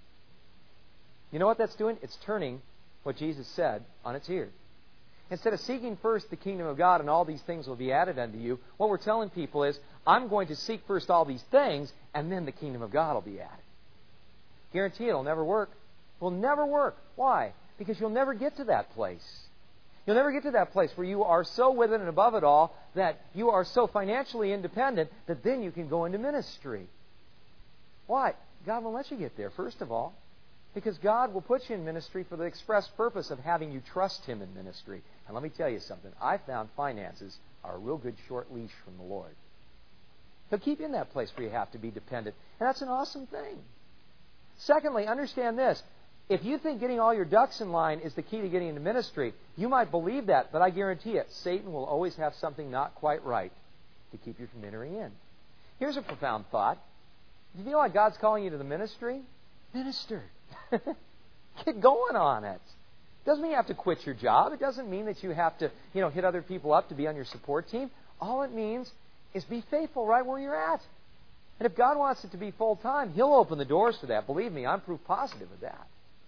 You know what that's doing? It's turning what Jesus said on its ear. Instead of seeking first the kingdom of God and all these things will be added unto you, what we're telling people is, I'm going to seek first all these things, and then the kingdom of God will be added. Guarantee it'll never work. It will never work. Why? Because you'll never get to that place. You'll never get to that place where you are so with it and above it all that you are so financially independent that then you can go into ministry. Why? God won't let you get there, first of all. Because God will put you in ministry for the express purpose of having you trust Him in ministry. And let me tell you something. I found finances are a real good short leash from the Lord. He'll keep you in that place where you have to be dependent. And that's an awesome thing. Secondly, understand this. If you think getting all your ducks in line is the key to getting into ministry, you might believe that, but I guarantee it, Satan will always have something not quite right to keep you from entering in. Here's a profound thought. Do you feel like God's calling you to the ministry? Minister. Get going on it. It doesn't mean you have to quit your job. It doesn't mean that you have to, you know, hit other people up to be on your support team. All it means is be faithful right where you're at. And if God wants it to be full-time, He'll open the doors for that. Believe me, I'm proof positive of that.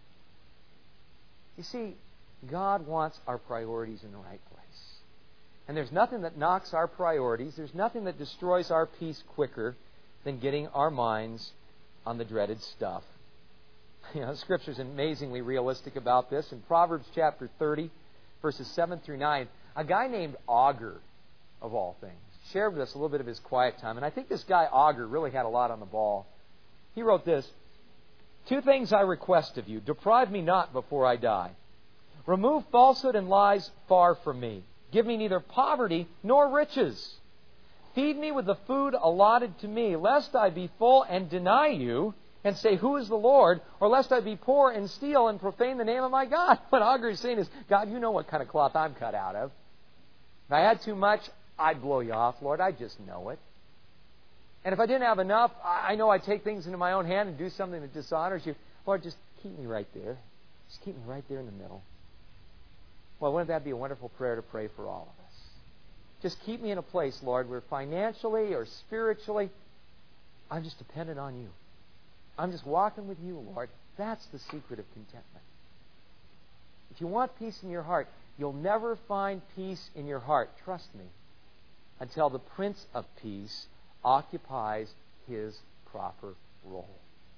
You see, God wants our priorities in the right place. And there's nothing that knocks our priorities, there's nothing that destroys our peace quicker than getting our minds on the dreaded stuff. You know, Scripture is amazingly realistic about this. In Proverbs chapter thirty, verses seven through nine, a guy named Augur, of all things, shared with us a little bit of his quiet time. And I think this guy, Augur, really had a lot on the ball. He wrote this: "Two things I request of you. Deprive me not before I die. Remove falsehood and lies far from me. Give me neither poverty nor riches. Feed me with the food allotted to me, lest I be full and deny you and say, 'Who is the Lord?' Or lest I be poor and steal and profane the name of my God." What Augur is saying is, God, you know what kind of cloth I'm cut out of. If I had too much, I'd blow you off, Lord. I just know it. And if I didn't have enough, I know I'd take things into my own hand and do something that dishonors you. Lord, just keep me right there. Just keep me right there in the middle. Well, wouldn't that be a wonderful prayer to pray for all of us? Just keep me in a place, Lord, where financially or spiritually, I'm just dependent on you. I'm just walking with you, Lord. That's the secret of contentment. If you want peace in your heart, you'll never find peace in your heart, trust me, until the Prince of Peace occupies his proper role.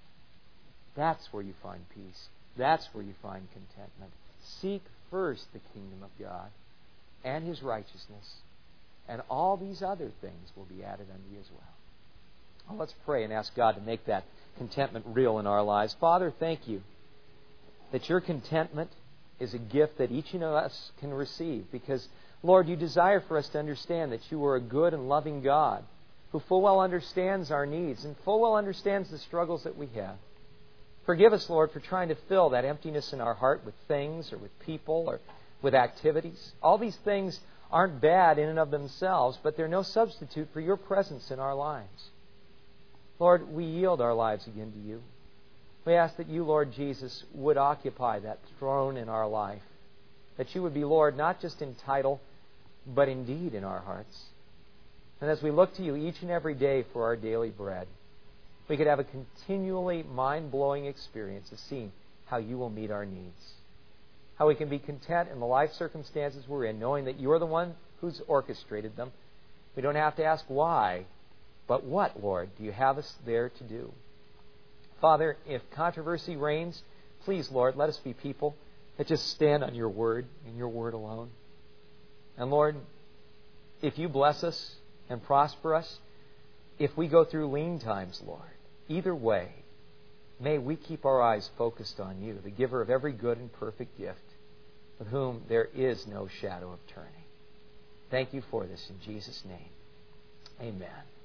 That's where you find peace. That's where you find contentment. Seek first the kingdom of God and his righteousness, and all these other things will be added unto you as well. Well, let's pray and ask God to make that contentment real in our lives. Father, thank you that your contentment is a gift that each of us can receive, because, Lord, you desire for us to understand that you are a good and loving God who full well understands our needs and full well understands the struggles that we have. Forgive us, Lord, for trying to fill that emptiness in our heart with things or with people or with activities. All these things aren't bad in and of themselves, but they're no substitute for your presence in our lives. Lord, we yield our lives again to you. We ask that you, Lord Jesus, would occupy that throne in our life. That you would be Lord, not just in title, but indeed in our hearts. And as we look to you each and every day for our daily bread, we could have a continually mind-blowing experience of seeing how you will meet our needs. How we can be content in the life circumstances we're in, knowing that you're the one who's orchestrated them. We don't have to ask why, but what, Lord, do you have us there to do? Father, if controversy reigns, please, Lord, let us be people that just stand on your word and your word alone. And Lord, if you bless us and prosper us, if we go through lean times, Lord, either way, may we keep our eyes focused on you, the giver of every good and perfect gift, with whom there is no shadow of turning. Thank you for this in Jesus' name. Amen.